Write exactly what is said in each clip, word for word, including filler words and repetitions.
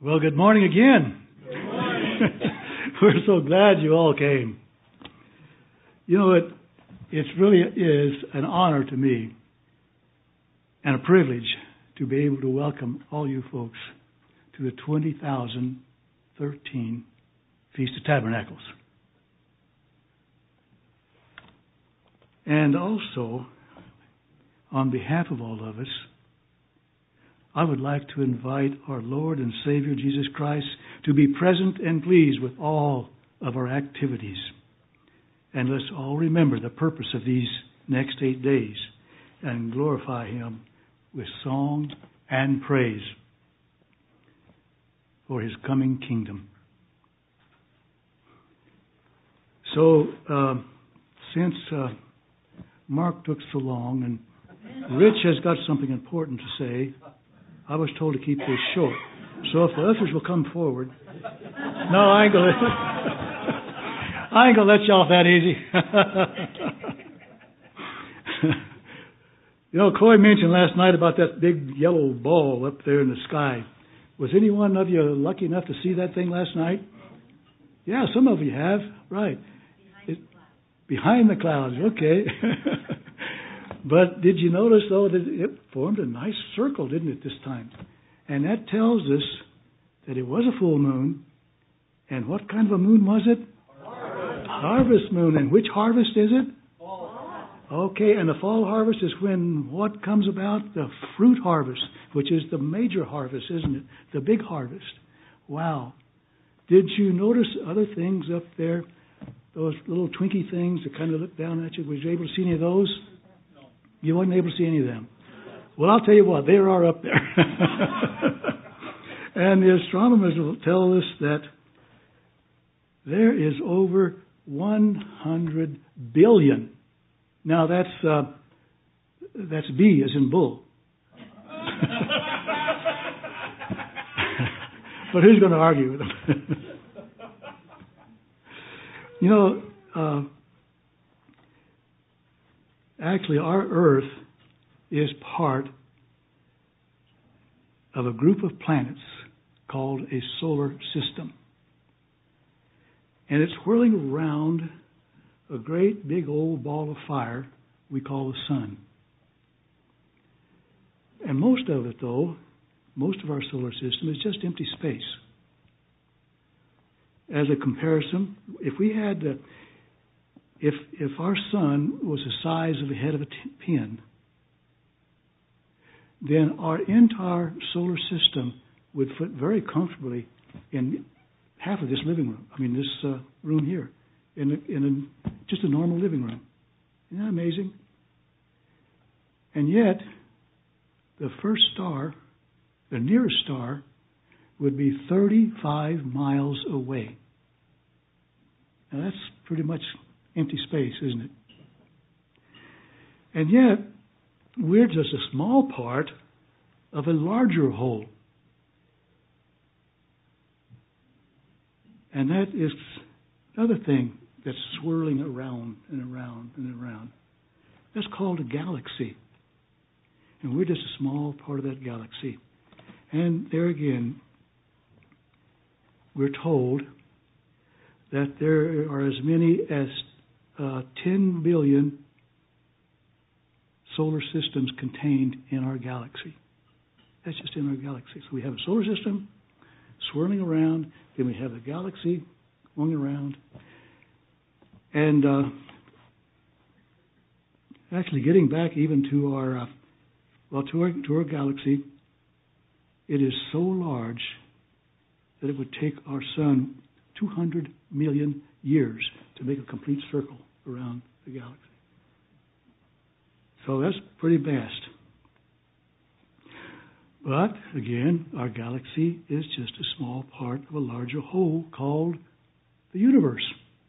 Well, good morning again. Good morning. We're so glad you all came. You know, it it really is an honor to me and a privilege to be able to welcome all you folks to the twenty thousand thirteen Feast of Tabernacles. And also, on behalf of all of us, I would like to invite our Lord and Savior Jesus Christ to be present and pleased with all of our activities. And let's all remember the purpose of these next eight days and glorify Him with song and praise for His coming kingdom. So, uh, since uh, Mark took so long and Rich has got something important to say, I was told to keep this short. So if the others will come forward. No, I ain't gonna let, I ain't gonna let you off that easy. You know, Coy mentioned last night about that big yellow ball up there in the sky. Was any one of you lucky enough to see that thing last night? Yeah, some of you have. Right. Behind the clouds. Behind the clouds. Okay. But did you notice, though, that it formed a nice circle, didn't it, this time? And that tells us that it was a full moon. And what kind of a moon was it? Harvest, harvest moon. And which harvest is it? Fall. Okay, and the fall harvest is when what comes about? The fruit harvest, which is the major harvest, isn't it? The big harvest. Wow. Did you notice other things up there? Those little twinky things that kind of look down at you. Was you able to see any of those? You weren't able to see any of them. Well, I'll tell you what, they are up there. And the astronomers will tell us that there is over one hundred billion. Now that's uh, that's B as in bull. But who's going to argue with them? You know, uh, actually, our Earth is part of a group of planets called a solar system. And it's whirling around a great big old ball of fire we call the sun. And most of it, though, most of our solar system is just empty space. As a comparison, if we had to If if our sun was the size of the head of a t- pin, then our entire solar system would fit very comfortably in half of this living room. I mean, this uh, room here, in a, in a, just a normal living room. Isn't that amazing? And yet, the first star, the nearest star, would be thirty-five miles away. Now that's pretty much empty space, isn't it? And yet, we're just a small part of a larger whole. And that is another thing that's swirling around and around and around. That's called a galaxy. And we're just a small part of that galaxy. And there again, we're told that there are as many as Uh, ten billion solar systems contained in our galaxy. That's just in our galaxy. So we have a solar system swirling around, then we have the galaxy going around. And uh, actually getting back even to our, uh, well, to our, to our galaxy, it is so large that it would take our sun two hundred million years to make a complete circle around the galaxy. So that's pretty vast. But, again, our galaxy is just a small part of a larger whole called the universe.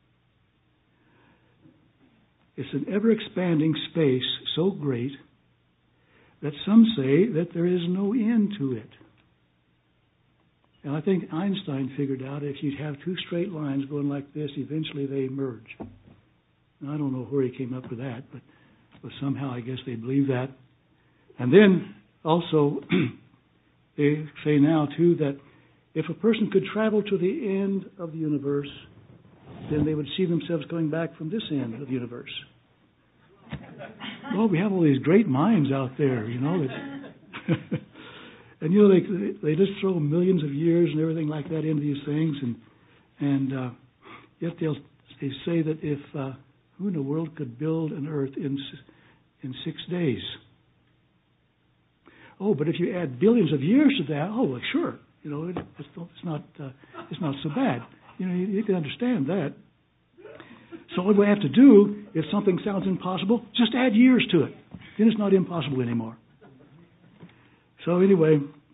It's an ever-expanding space so great that some say that there is no end to it. And I think Einstein figured out if you'd have two straight lines going like this, eventually they merge. Now, I don't know where he came up with that, but, but somehow I guess they believe that. And then also they say now, too, that if a person could travel to the end of the universe, then they would see themselves coming back from this end of the universe. Well, we have all these great minds out there, you know. That and, you know, they they just throw millions of years and everything like that into these things. And and uh, yet they'll they say that if, uh, who in the world could build an earth in in six days? Oh, but if you add billions of years to that, oh, well, sure. You know, it, it's not uh, it's not so bad. You know, you, you can understand that. So what we have to do, if something sounds impossible, just add years to it. Then it's not impossible anymore. So anyway,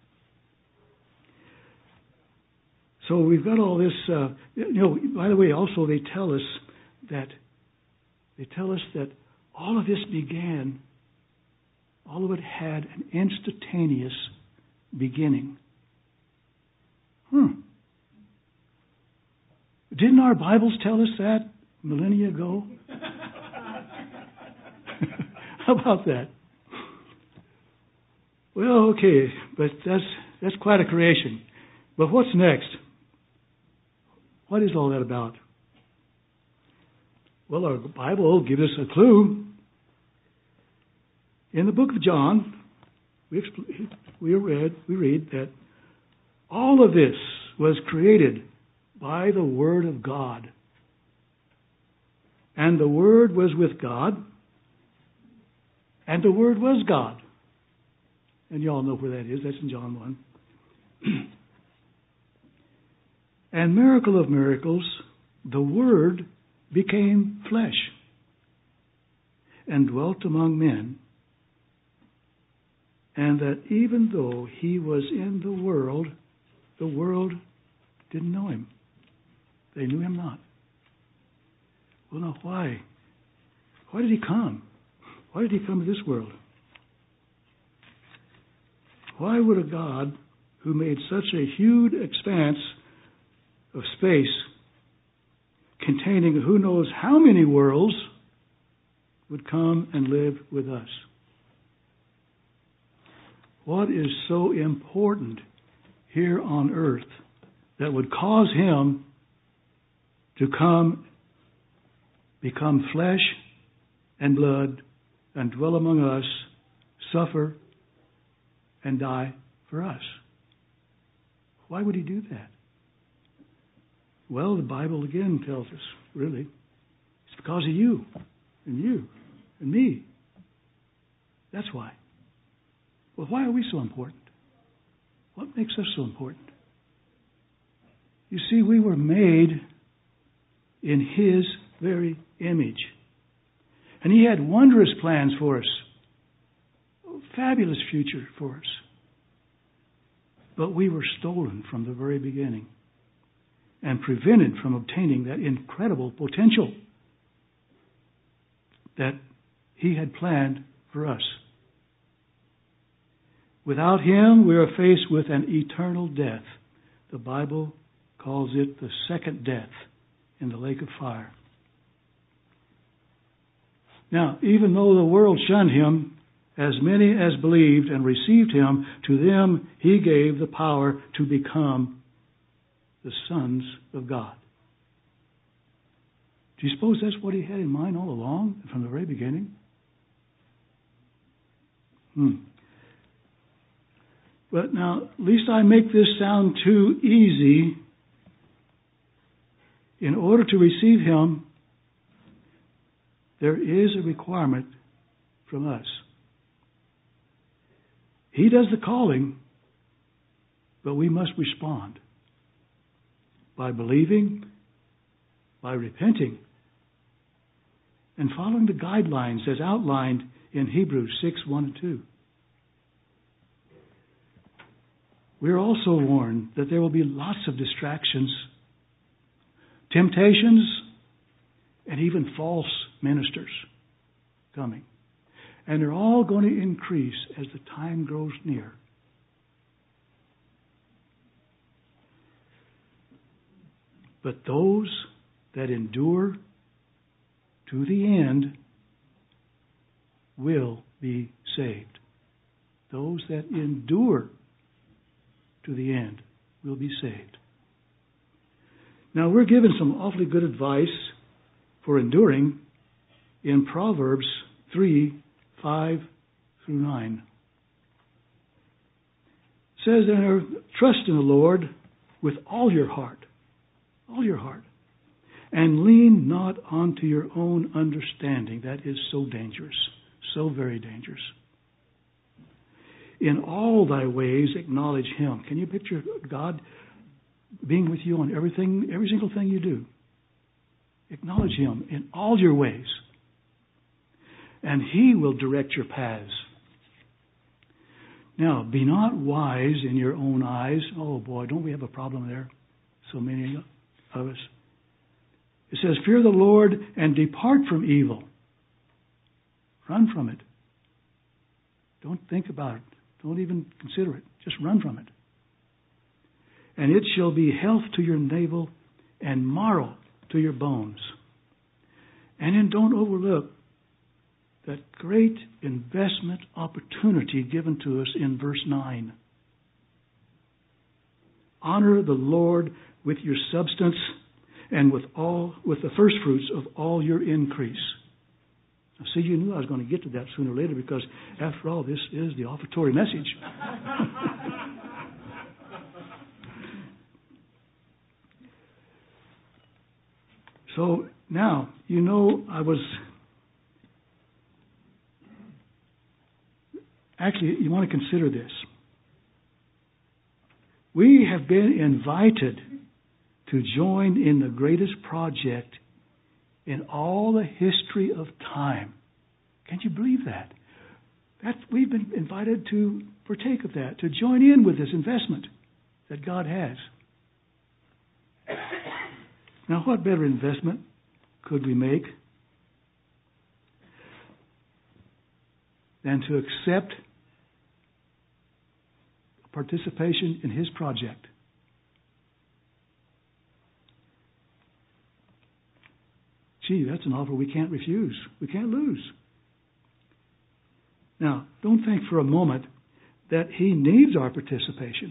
so we've got all this. Uh, you know, by the way, also they tell us that they tell us that all of this began. All of it had an instantaneous beginning. Hmm. Didn't our Bibles tell us that millennia ago? How about that? Well, okay, but that's that's quite a creation. But what's next? What is all that about? Well, our Bible gives us a clue. In the book of John, we we read we read that all of this was created by the Word of God. And the Word was with God, and the Word was God. And you all know where that is. That's in John one. And miracle of miracles, the Word became flesh and dwelt among men. And that even though he was in the world, the world didn't know him. They knew him not. Well, now why? Why did he come? Why did he come to this world? Why would a God who made such a huge expanse of space containing who knows how many worlds would come and live with us? What is so important here on earth that would cause him to come, become flesh and blood, and dwell among us, suffer, and die for us? Why would he do that? Well, the Bible again tells us, really, it's because of you, and you, and me. That's why. Well, why are we so important? What makes us so important? You see, we were made in His very image. And He had wondrous plans for us. A fabulous future for us. But we were stolen from the very beginning and prevented from obtaining that incredible potential that He had planned for us. Without Him, we are faced with an eternal death. The Bible calls it the second death in the lake of fire. Now, even though the world shunned Him, as many as believed and received Him, to them He gave the power to become the sons of God. Do you suppose that's what He had in mind all along, from the very beginning? Hmm. But now, lest I make this sound too easy, in order to receive Him, there is a requirement from us. He does the calling, but we must respond by believing, by repenting, and following the guidelines as outlined in Hebrews six, one and two. We are also warned that there will be lots of distractions, temptations, and even false ministers coming. And they're all going to increase as the time grows near. But those that endure to the end will be saved. Those that endure to the end will be saved. Now, we're given some awfully good advice for enduring in Proverbs three, five through nine. It says there, trust in the Lord with all your heart, all your heart, and lean not onto your own understanding. That is so dangerous, so very dangerous. In all thy ways acknowledge Him. Can you picture God being with you on everything, every single thing you do? Acknowledge Him in all your ways, and He will direct your paths. Now, be not wise in your own eyes. Oh boy, don't we have a problem there? So many of us. It says, fear the Lord and depart from evil. Run from it. Don't think about it. Don't even consider it. Just run from it. And it shall be health to your navel and marrow to your bones. And then don't overlook that great investment opportunity given to us in verse nine. Honor the Lord with your substance and with all with the first fruits of all your increase. Now, see, you knew I was going to get to that sooner or later, because after all, this is the offertory message. So now, you know, I was actually, you want to consider this. We have been invited to join in the greatest project in all the history of time. Can you believe that? That we've been invited to partake of that, to join in with this investment that God has. Now, what better investment could we make than to accept participation in His project? Gee, that's an offer we can't refuse. We can't lose. Now, don't think for a moment that He needs our participation.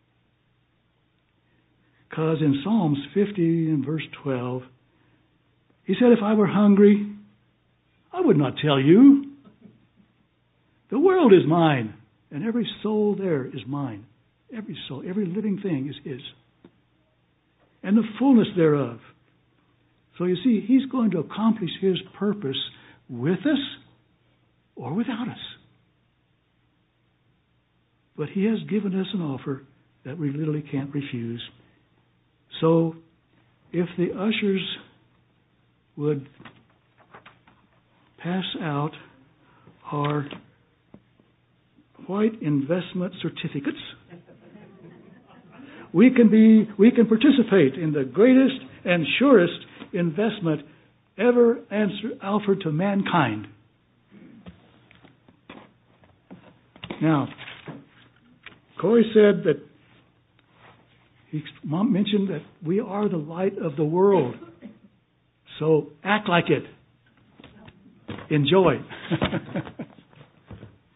Because in Psalms fifty and verse twelve, He said, if I were hungry, I would not tell you. The world is mine, and every soul there is mine. Every soul, every living thing is His. And the fullness thereof. So you see, He's going to accomplish His purpose with us or without us. But He has given us an offer that we literally can't refuse. So if the ushers would pass out our white investment certificates, we can be we can participate in the greatest and surest investment ever answer, offered to mankind. Now, Corey said that he mentioned that we are the light of the world. So act like it. Enjoy.